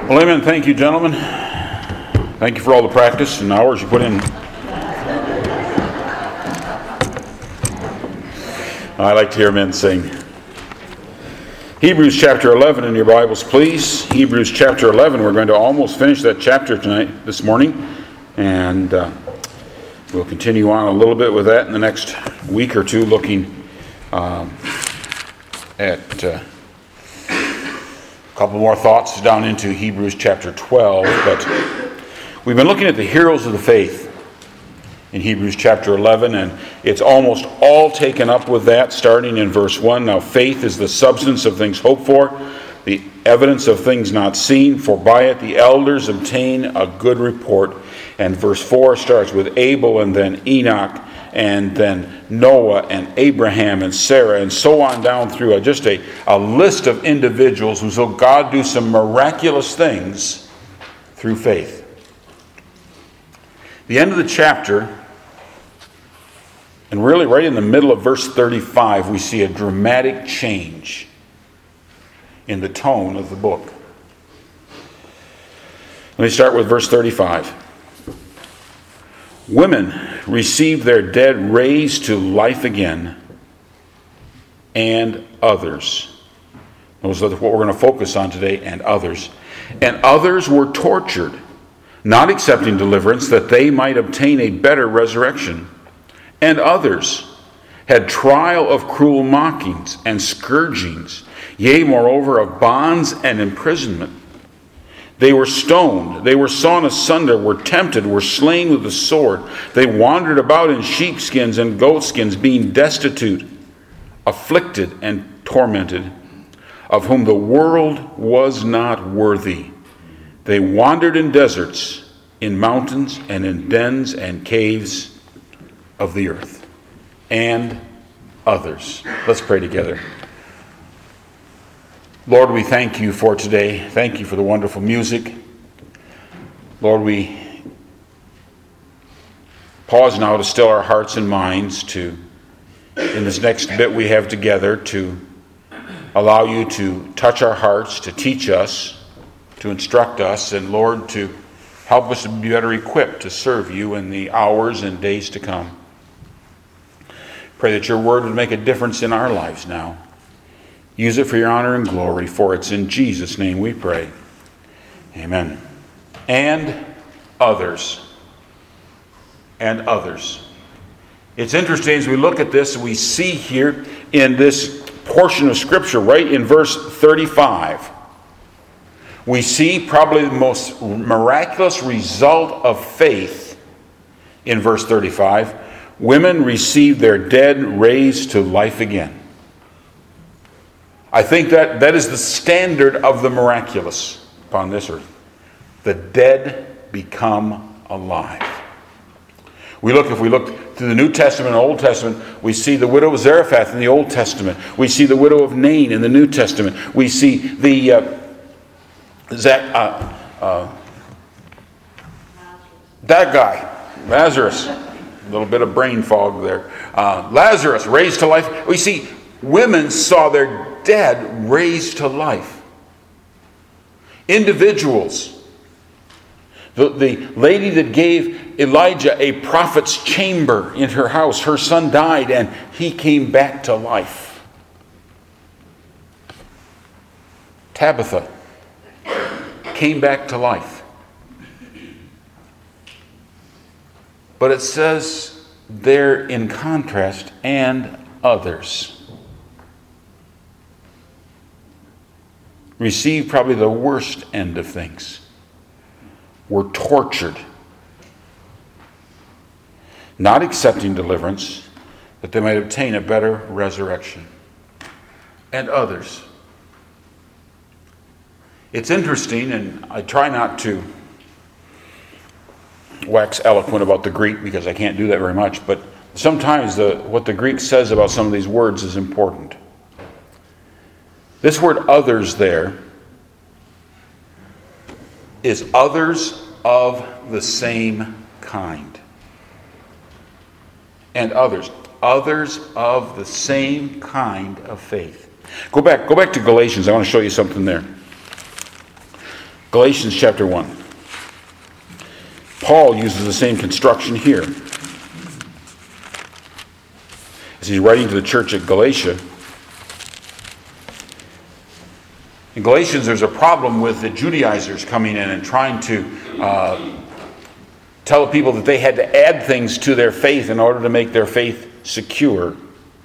Well, amen. Thank you, gentlemen. Thank you for all the practice and hours you put in. I like to hear men sing. Hebrews chapter 11 in your Bibles, please. Hebrews chapter 11. We're going to almost finish that chapter this morning. And we'll continue on a little bit with that in the next week or two, looking at a couple more thoughts down into Hebrews chapter 12. But we've been looking at the heroes of the faith in Hebrews chapter 11, and it's almost all taken up with that, starting in verse 1. Now faith is the substance of things hoped for, the evidence of things not seen, for by it the elders obtain a good report. And verse 4 starts with Abel, and then Enoch, and then Noah, and Abraham, and Sarah, and so on down through just a list of individuals who saw God do some miraculous things through faith. The end of the chapter, and really right in the middle of verse 35, we see a dramatic change in the tone of the book. Let me start with verse 35. Women received their dead raised to life again, and others. Those are what we're going to focus on today, and others. And others were tortured, not accepting deliverance, that they might obtain a better resurrection. And others had trial of cruel mockings and scourgings, yea, moreover, of bonds and imprisonment. They were stoned, they were sawn asunder, were tempted, were slain with the sword. They wandered about in sheepskins and goatskins, being destitute, afflicted, and tormented, of whom the world was not worthy. They wandered in deserts, in mountains, and in dens and caves of the earth. And others. Let's pray together. Lord, we thank you for today. Thank you for the wonderful music. Lord, we pause now to still our hearts and minds to, in this next bit we have together, to allow you to touch our hearts, to teach us, to instruct us, and Lord, to help us to be better equipped to serve you in the hours and days to come. Pray that your word would make a difference in our lives now. Use it for your honor and glory, for it's in Jesus' name we pray. Amen. And others. And others. It's interesting as we look at this, we see here in this portion of Scripture, right in verse 35, we see probably the most miraculous result of faith in verse 35. Women received their dead raised to life again. I think that is the standard of the miraculous upon this earth. The dead become alive. If we look through the New Testament and Old Testament, we see the widow of Zarephath in the Old Testament. We see the widow of Nain in the New Testament. We see that guy, Lazarus. A little bit of brain fog there. Lazarus raised to life. We see women saw their dead raised to life. Individuals. The lady that gave Elijah a prophet's chamber in her house, her son died and he came back to life. Tabitha came back to life. But it says there in contrast, and others received probably the worst end of things, were tortured, not accepting deliverance, that they might obtain a better resurrection. And others. It's interesting, and I try not to wax eloquent about the Greek because I can't do that very much, but sometimes what the Greek says about some of these words is important. This word others there is others of the same kind. And others of the same kind of faith. Go back to Galatians. I want to show you something there. Galatians chapter 1. Paul uses the same construction here. As he's writing to the church at Galatia. In Galatians, there's a problem with the Judaizers coming in and trying to tell people that they had to add things to their faith in order to make their faith secure.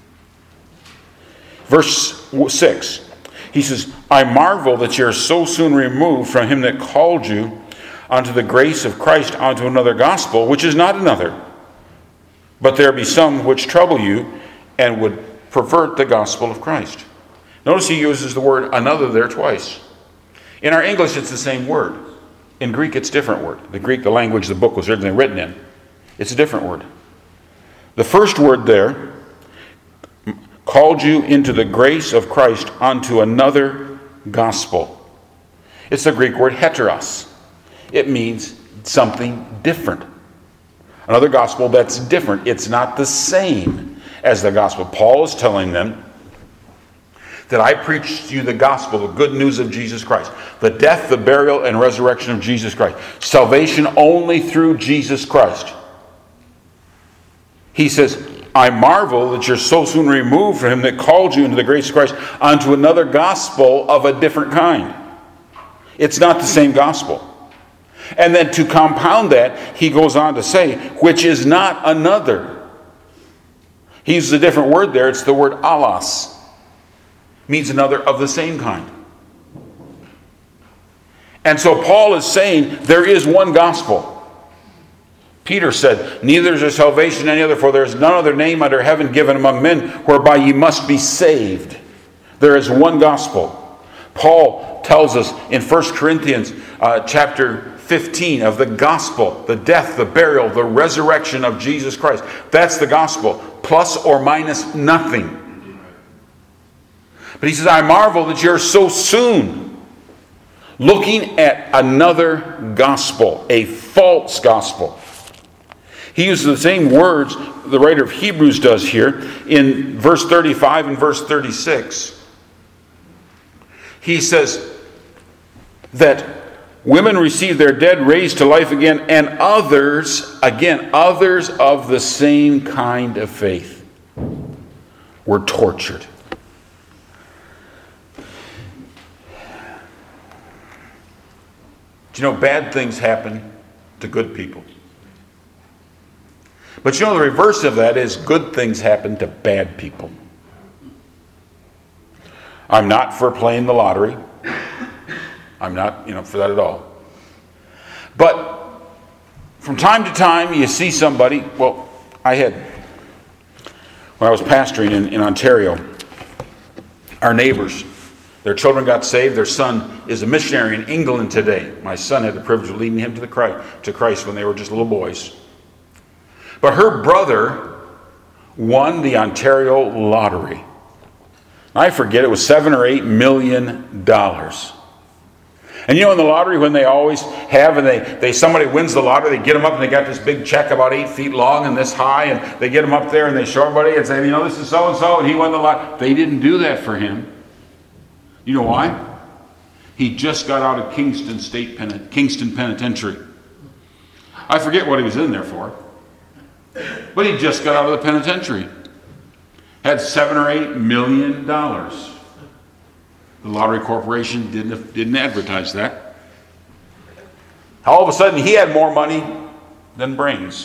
Verse 6, he says, I marvel that you are so soon removed from him that called you unto the grace of Christ unto another gospel, which is not another. But there be some which trouble you and would pervert the gospel of Christ. Notice he uses the word another there twice. In our English, it's the same word. In Greek, it's a different word. The language the book was originally written in, it's a different word. The first word there, called you into the grace of Christ unto another gospel. It's the Greek word heteros. It means something different. Another gospel that's different. It's not the same as the gospel. Paul is telling them that I preached to you the gospel, the good news of Jesus Christ. The death, the burial, and resurrection of Jesus Christ. Salvation only through Jesus Christ. He says, I marvel that you're so soon removed from him that called you into the grace of Christ unto another gospel of a different kind. It's not the same gospel. And then to compound that, he goes on to say, which is not another. He uses a different word there. It's the word allos. Means another of the same kind. And so Paul is saying there is one gospel. Peter said, neither is there salvation in any other, for there is none other name under heaven given among men whereby ye must be saved. There is one gospel. Paul tells us in 1 Corinthians chapter 15 of the gospel, the death, the burial, the resurrection of Jesus Christ. That's the gospel, plus or minus nothing. But he says, I marvel that you're so soon looking at another gospel, a false gospel. He uses the same words the writer of Hebrews does here in verse 35 and verse 36. He says that women receive their dead raised to life again, and others of the same kind of faith were tortured. Do you know bad things happen to good people? But you know the reverse of that is good things happen to bad people. I'm not for playing the lottery. I'm not, for that at all. But from time to time you see somebody, when I was pastoring in Ontario, our neighbors, their children got saved. Their son is a missionary in England today. My son had the privilege of leading him to Christ when they were just little boys. But her brother won the Ontario lottery. I forget, it was $7 or $8 million. And in the lottery, when they always have, and somebody wins the lottery, they get them up and they got this big check about 8 feet long and this high, and they get them up there and they show everybody and say, this is so-and-so, and he won the lottery. They didn't do that for him. You know why? He just got out of Kingston Penitentiary. I forget what he was in there for. But he just got out of the penitentiary. Had $7 or $8 million. The Lottery Corporation didn't advertise that. All of a sudden, he had more money than brains.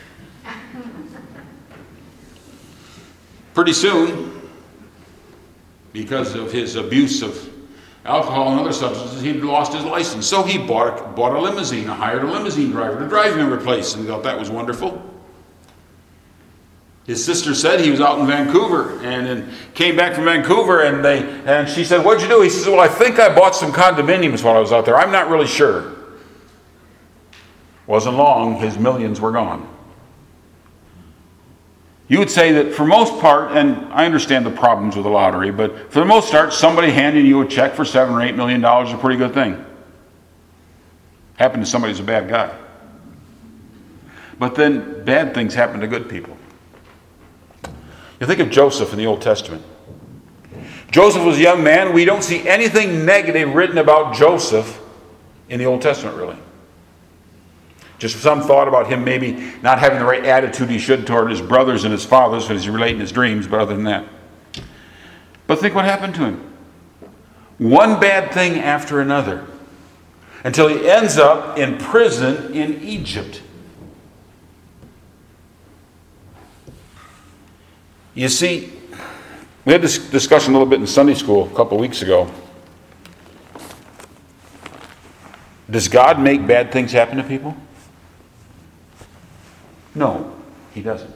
Pretty soon, because of his abuse of alcohol and other substances, he lost his license. So he bought a limousine, hired a limousine driver to drive him every place, and he thought that was wonderful. His sister said he was out in Vancouver and then came back from Vancouver and she said, what'd you do? He says, well, I think I bought some condominiums while I was out there. I'm not really sure. Wasn't long, his millions were gone. You would say that for most part, and I understand the problems with the lottery, but for the most part, somebody handing you a check for $7 or $8 million is a pretty good thing. Happened to somebody who's a bad guy. But then bad things happen to good people. You think of Joseph in the Old Testament. Joseph was a young man. We don't see anything negative written about Joseph in the Old Testament, really. Just some thought about him maybe not having the right attitude he should toward his brothers and his fathers when he's relating his dreams, but other than that. But think what happened to him. One bad thing after another, until he ends up in prison in Egypt. You see, we had this discussion a little bit in Sunday school a couple weeks ago. Does God make bad things happen to people? No, he doesn't.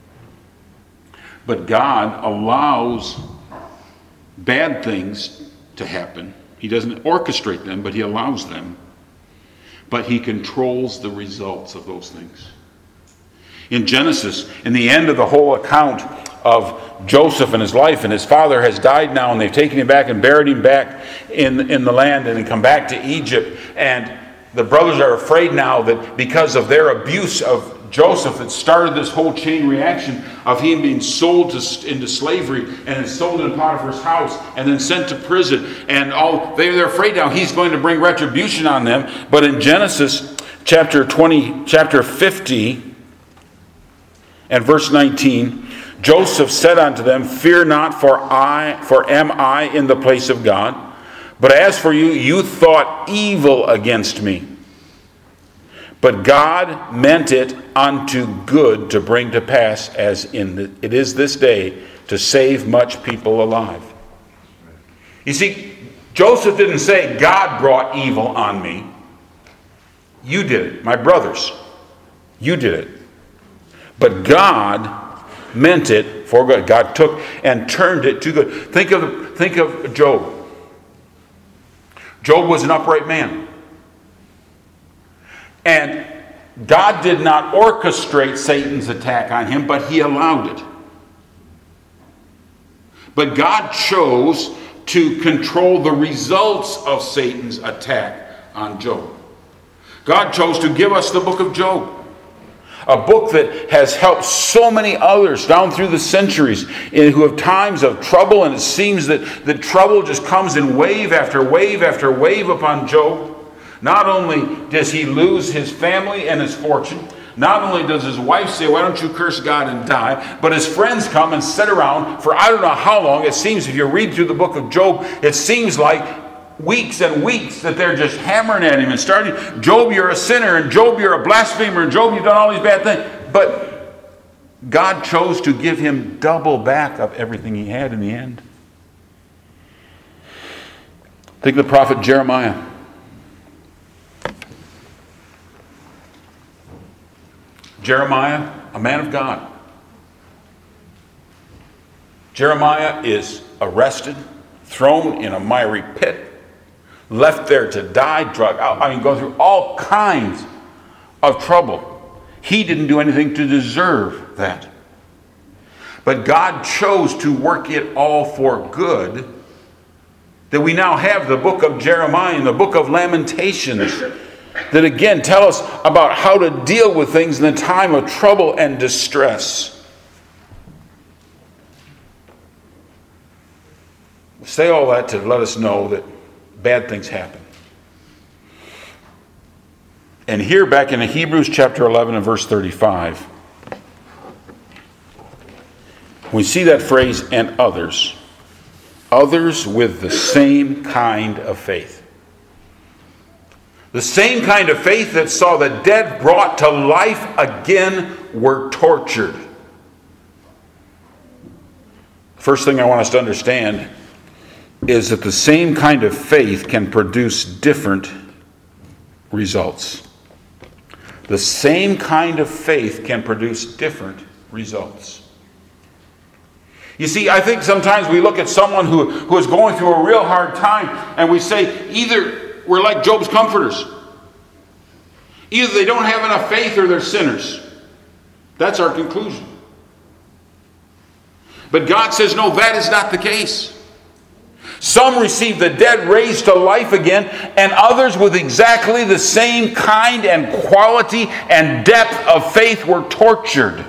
But God allows bad things to happen. He doesn't orchestrate them, but he allows them. But he controls the results of those things. In Genesis, in the end of the whole account of Joseph and his life, and his father has died now, and they've taken him back and buried him back in the land, and he come back to Egypt, and the brothers are afraid now that because of their abuse of Joseph, that started this whole chain reaction of him being sold into slavery and sold in Potiphar's house and then sent to prison, and they're afraid now he's going to bring retribution on them. But in Genesis chapter 50 and verse 19, Joseph said unto them, "Fear not, for am I in the place of God? But as for you, you thought evil against me. But God meant it unto good to bring to pass, as it is this day, to save much people alive." You see, Joseph didn't say, "God brought evil on me." You did it, my brothers. You did it. But God meant it for good. God took and turned it to good. Think of Job. Job was an upright man. And God did not orchestrate Satan's attack on him, but he allowed it. But God chose to control the results of Satan's attack on Job. God chose to give us the book of Job. A book that has helped so many others down through the centuries who have times of trouble, and it seems that the trouble just comes in wave after wave after wave upon Job. Not only does he lose his family and his fortune, not only does his wife say, "Why don't you curse God and die?" but his friends come and sit around for I don't know how long. It seems, if you read through the book of Job, it seems like weeks and weeks that they're just hammering at him and starting, "Job, you're a sinner," and "Job, you're a blasphemer," and "Job, you've done all these bad things." But God chose to give him double back of everything he had in the end. Think of the prophet Jeremiah. Jeremiah, a man of God. Jeremiah is arrested, thrown in a miry pit, left there to die, drug out. Go through all kinds of trouble. He didn't do anything to deserve that. But God chose to work it all for good, that we now have the book of Jeremiah and the book of Lamentations that again tell us about how to deal with things in a time of trouble and distress. Say all that to let us know that bad things happen. And here, back in Hebrews chapter 11 and verse 35, we see that phrase, "and others." Others with the same kind of faith. The same kind of faith that saw the dead brought to life again were tortured. First thing I want us to understand is that the same kind of faith can produce different results. The same kind of faith can produce different results. You see, I think sometimes we look at someone who is going through a real hard time and we say, either we're like Job's comforters. Either they don't have enough faith or they're sinners. That's our conclusion. But God says, no, that is not the case. Some received the dead raised to life again, and others with exactly the same kind and quality and depth of faith were tortured.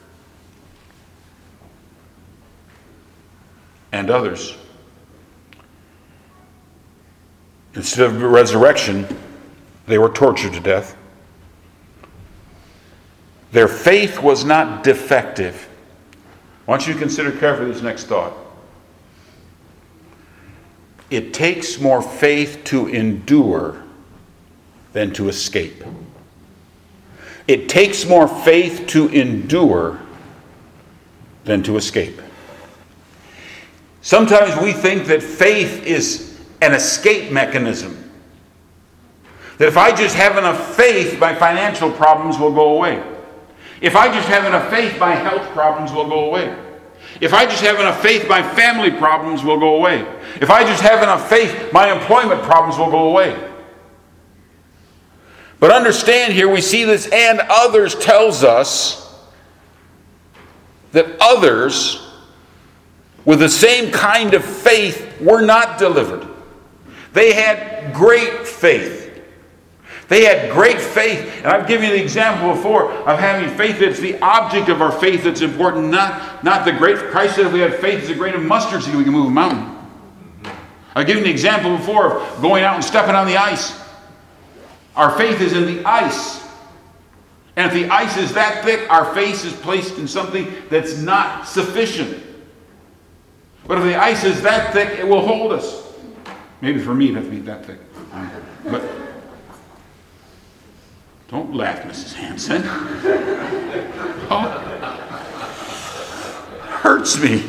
And others, instead of resurrection, They were tortured to death. Their faith was not defective. I want you to consider carefully this next thought. It takes more faith to endure than to escape. It takes more faith to endure than to escape. Sometimes we think that faith is an escape mechanism. That if I just have enough faith, my financial problems will go away. If I just have enough faith, my health problems will go away. If I just have enough faith, my family problems will go away. If I just have enough faith, my employment problems will go away. But understand here, we see this "and others" tells us that others with the same kind of faith were not delivered. They had great faith. They had great faith. And I've given you the example before of having faith. It's the object of our faith that's important, not the great. Christ said if we have faith as a grain of mustard seed, we can move a mountain. I've given you the example before of going out and stepping on the ice. Our faith is in the ice. And if the ice is that thick, our faith is placed in something that's not sufficient. But if the ice is that thick, it will hold us. Maybe for me, it has to be that thick. But don't laugh, Mrs. Hanson. Oh, hurts me.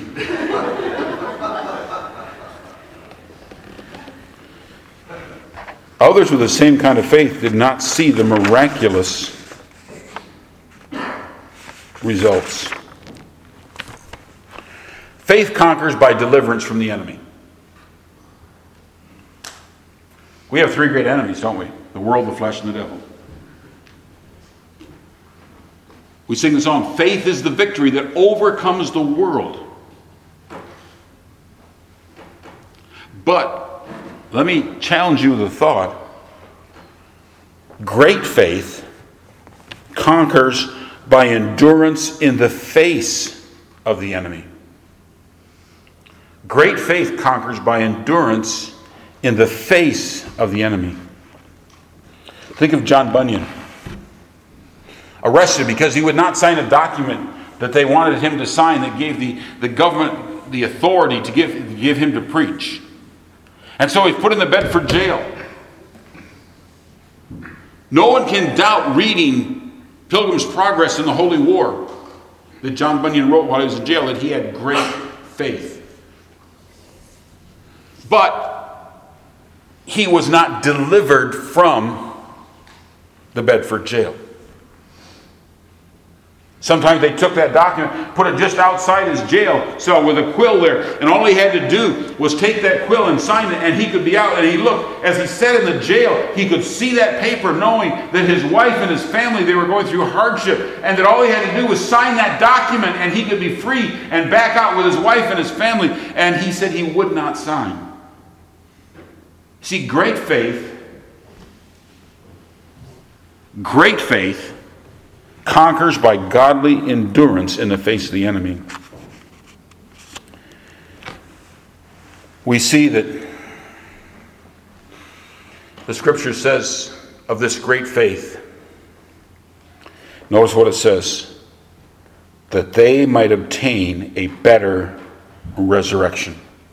Others with the same kind of faith did not see the miraculous results. Faith conquers by deliverance from the enemy. We have three great enemies, don't we? The world, the flesh, and the devil. We sing the song, "Faith is the victory that overcomes the world." But let me challenge you with a thought. Great faith conquers by endurance in the face of the enemy. Great faith conquers by endurance in the face of the enemy. Think of John Bunyan, arrested because he would not sign a document that they wanted him to sign that gave the government the authority to give him to preach. And so he's put in the Bedford jail. No one can doubt reading Pilgrim's Progress in the Holy War that John Bunyan wrote while he was in jail, that he had great faith. But he was not delivered from the Bedford jail. Sometimes they took that document, put it just outside his jail cell with a quill there, and all he had to do was take that quill and sign it, and he could be out. And he looked, as he sat in the jail, he could see that paper, knowing that his wife and his family, they were going through hardship, and that all he had to do was sign that document, and he could be free and back out with his wife and his family. And he said he would not sign. See, great faith conquers by godly endurance in the face of the enemy. We see that the Scripture says of this great faith, notice what it says, that they might obtain a better resurrection.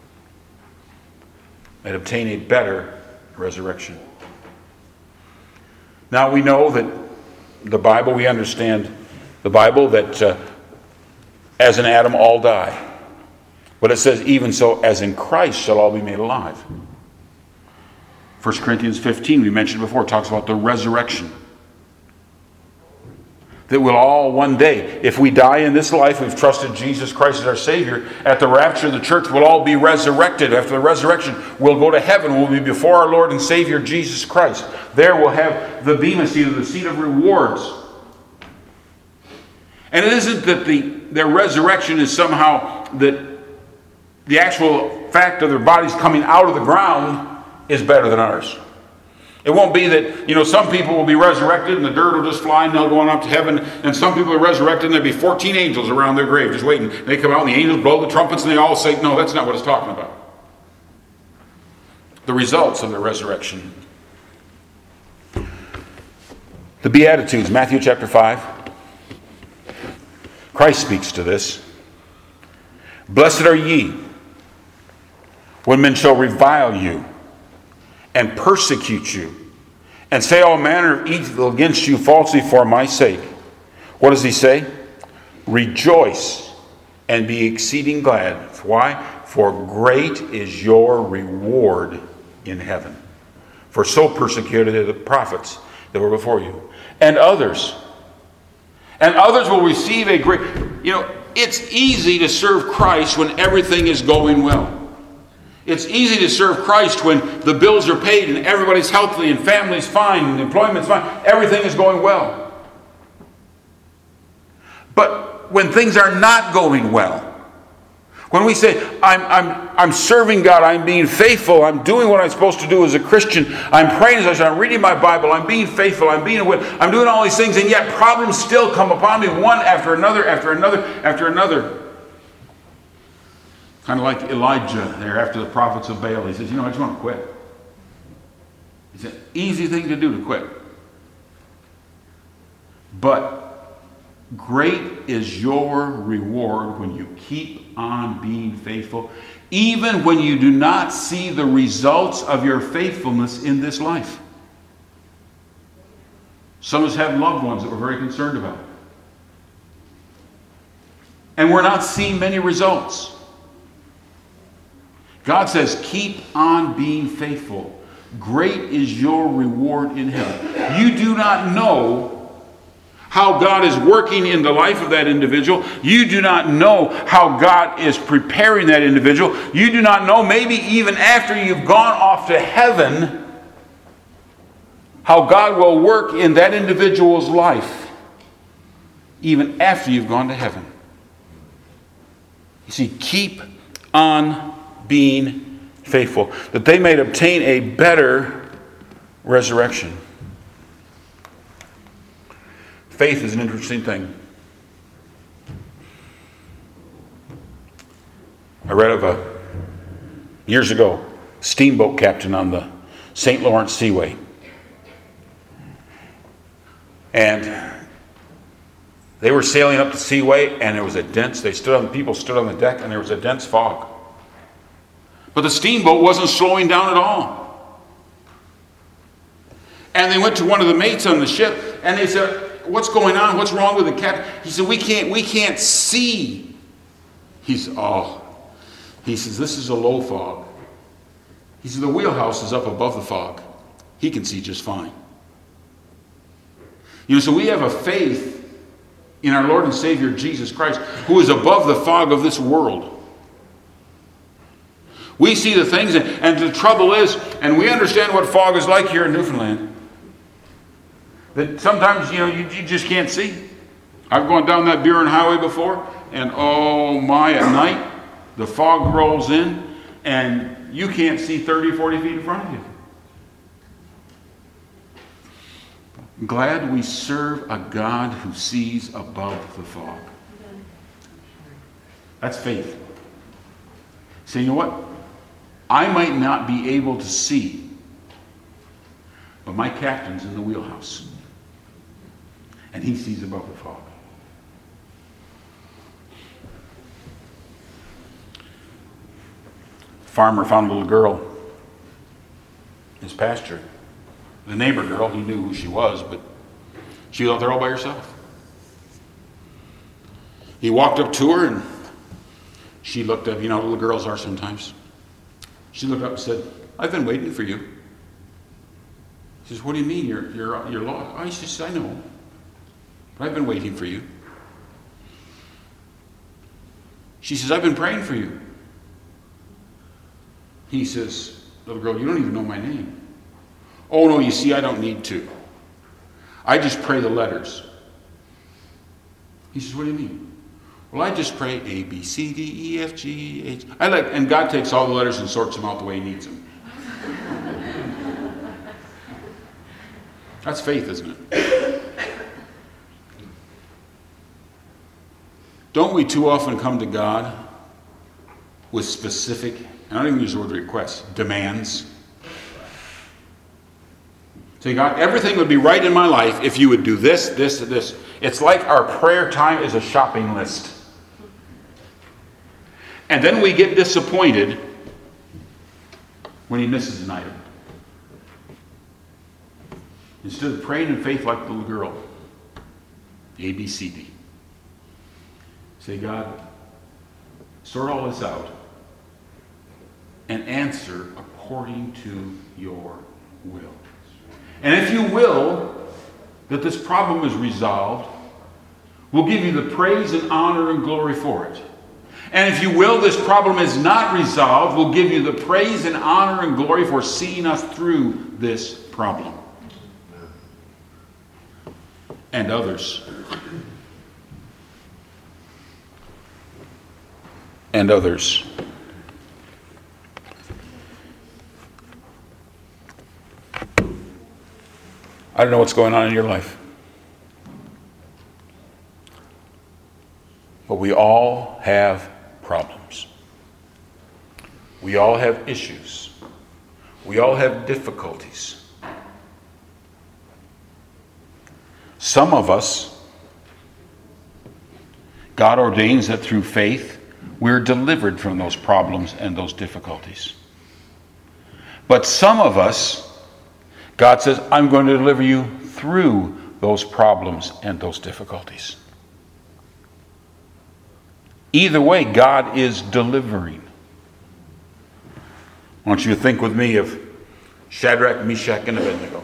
Might obtain a better resurrection. Now we know that the Bible, we understand the Bible that as in Adam all die. But it says, even so as in Christ shall all be made alive. 1 Corinthians 15, we mentioned before, talks about the resurrection. That we'll all one day, if we die in this life, we've trusted Jesus Christ as our Savior, at the rapture of the church, we'll all be resurrected. After the resurrection, we'll go to heaven. We'll be before our Lord and Savior Jesus Christ. There we'll have the bema seat, or the seat of rewards. And it isn't that their resurrection is somehow that the actual fact of their bodies coming out of the ground is better than ours. It won't be that, some people will be resurrected and the dirt will just fly and they'll go on up to heaven. And some people are resurrected and there'll be 14 angels around their grave just waiting. They come out and the angels blow the trumpets and they all say, no, that's not what it's talking about. The results of the resurrection. The Beatitudes, Matthew chapter 5. Christ speaks to this. Blessed are ye, when men shall revile you, and persecute you, and say all manner of evil against you falsely for my sake. What does he say? Rejoice and be exceeding glad. Why? For great is your reward in heaven. For so persecuted the prophets that were before you. And others. And others will receive a great... it's easy to serve Christ when everything is going well. It's easy to serve Christ when the bills are paid and everybody's healthy and family's fine and employment's fine. Everything is going well. But when things are not going well, when we say, I'm serving God, I'm being faithful, I'm doing what I'm supposed to do as a Christian, I'm praying as I should, I'm reading my Bible, I'm being faithful, I'm doing all these things, and yet problems still come upon me, one after another, after another, after another. Kind of like Elijah there after the prophets of Baal. He says, I just want to quit. It's an easy thing to do to quit. But great is your reward when you keep on being faithful, even when you do not see the results of your faithfulness in this life. Some of us have loved ones that we're very concerned about. And we're not seeing many results. God says, keep on being faithful. Great is your reward in heaven. You do not know how God is working in the life of that individual. You do not know how God is preparing that individual. You do not know, maybe even after you've gone off to heaven, how God will work in that individual's life, even after you've gone to heaven. You see, keep on being faithful, that they may obtain a better resurrection. Faith is an interesting thing. I read of years ago, steamboat captain on the St. Lawrence Seaway. And they were sailing up the seaway, and there was people stood on the deck, and there was a dense fog. But the steamboat wasn't slowing down at all. And they went to one of the mates on the ship, and they said, what's going on? What's wrong with the captain? He said, we can't see. He says, this is a low fog. He said, the wheelhouse is up above the fog. He can see just fine. So we have a faith in our Lord and Savior Jesus Christ, who is above the fog of this world. We see the things, and the trouble is, and we understand what fog is like here in Newfoundland, that sometimes, you just can't see. I've gone down that Buren Highway before, and at night, the fog rolls in, and you can't see 30, 40 feet in front of you. I'm glad we serve a God who sees above the fog. That's faith. So you know what? I might not be able to see, but my captain's in the wheelhouse. And he sees above the fog. Farmer found a little girl in his pasture. The neighbor girl, he knew who she was, but she was out there all by herself. He walked up to her, and she looked up. Little girls are sometimes. She looked up and said, I've been waiting for you. He says, what do you mean? You're lost? Oh, he says, I know. But I've been waiting for you. She says, I've been praying for you. He says, little girl, you don't even know my name. Oh, no, you see, I don't need to. I just pray the letters. He says, what do you mean? Well, I just pray A, B, C, D, E, F, G, H. And God takes all the letters and sorts them out the way he needs them. That's faith, isn't it? Don't we too often come to God with specific, I don't even use the word requests, demands? Say, God, everything would be right in my life if you would do this, this, and this. It's like our prayer time is a shopping list. And then we get disappointed when he misses an item. Instead of praying in faith like the little girl, A, B, C, D. Say, God, sort all this out and answer according to your will. And if you will that this problem is resolved, we'll give you the praise and honor and glory for it. And if you will this problem is not resolved, we'll give you the praise and honor and glory for seeing us through this problem. And others. And others. I don't know what's going on in your life. But we all have problems. We all have issues. We all have difficulties. Some of us, God ordains that through faith, we're delivered from those problems and those difficulties. But some of us, God says, I'm going to deliver you through those problems and those difficulties. Either way, God is delivering. I want you to think with me of Shadrach, Meshach, and Abednego.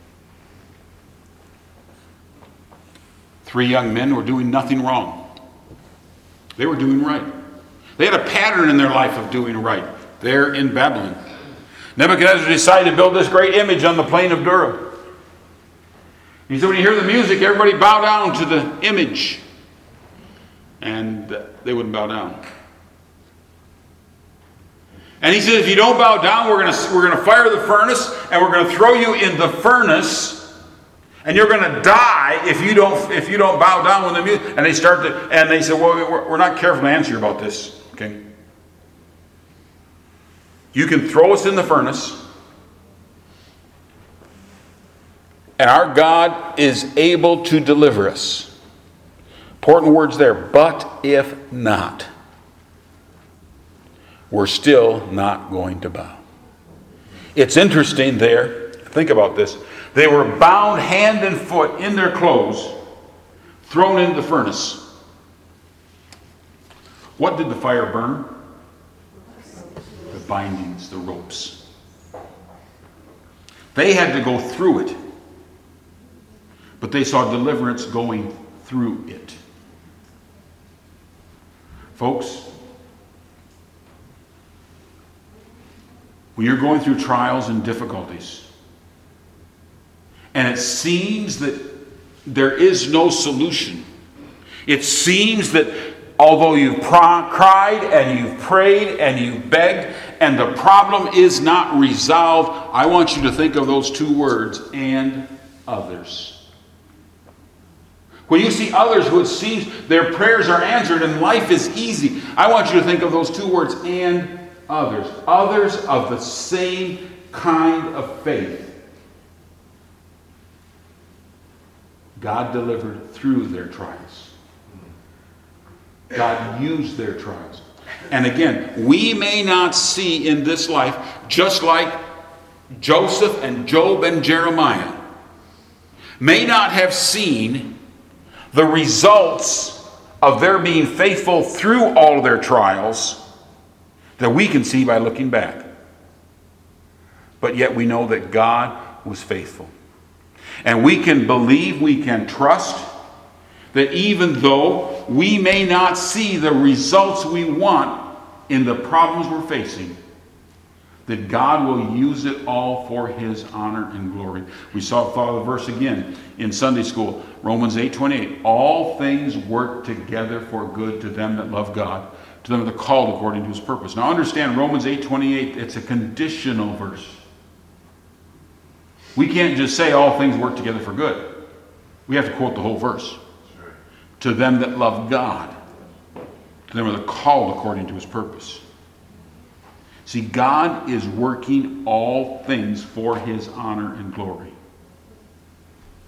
3 young men were doing nothing wrong. They were doing right. They had a pattern in their life of doing right there in Babylon. Nebuchadnezzar decided to build this great image on the plain of Dura. He said, when you hear the music, everybody bow down to the image. And they wouldn't bow down. And he said, if you don't bow down, we're going to fire the furnace, and we're going to throw you in the furnace, and you're going to die if you don't bow down when the music. And they said, well, we're not careful to answer you about this. Okay. You can throw us in the furnace, and our God is able to deliver us. Important words there. But if not, we're still not going to bow. It's interesting there. Think about this. They were bound hand and foot in their clothes, thrown into the furnace. What did the fire burn? The bindings, the ropes. They had to go through it. But they saw deliverance going through it. Folks, when you're going through trials and difficulties, and it seems that there is no solution, it seems that although you've cried and you've prayed and you've begged and the problem is not resolved, I want you to think of those 2 words, and others. When you see others who it seems their prayers are answered and life is easy, I want you to think of those 2 words, and others. Others of the same kind of faith. God delivered through their trials. God used their trials. And again, we may not see in this life, just like Joseph and Job and Jeremiah, may not have seen the results of their being faithful through all of their trials that we can see by looking back. But yet we know that God was faithful. And we can believe, we can trust that even though we may not see the results we want in the problems we're facing, that God will use it all for His honor and glory. We saw the verse again in Sunday school, Romans 8:28. All things work together for good to them that love God, to them that are called according to His purpose. Now understand, Romans 8:28, it's a conditional verse. We can't just say all things work together for good. We have to quote the whole verse. Sure. To them that love God, to them that are called according to His purpose. See, God is working all things for His honor and glory.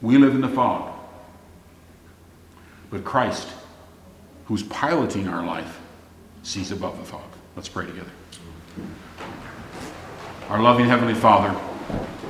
We live in the fog. But Christ, who's piloting our life, sees above the fog. Let's pray together. Our loving Heavenly Father,